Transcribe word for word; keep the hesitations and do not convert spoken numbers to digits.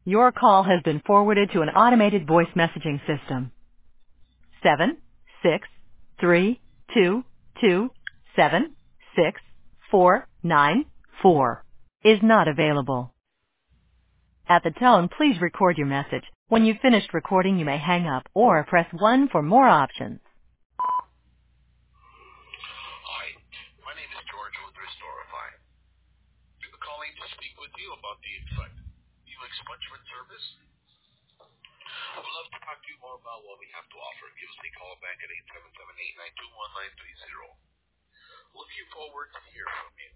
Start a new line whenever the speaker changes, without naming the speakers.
Your call has been forwarded to an automated voice messaging system. Seven six three two two seven six four nine four is not available. At the tone, please record your message. When you've finished recording, you may hang up or press one for more options.
Hi, my name is George with Restorify. I'm calling to speak with you about the Infect new expungement service. I would love to talk to you more about what we have to offer. Give us a call back at eight seven seven, eight nine two, one nine three zero. Looking forward to hear from you.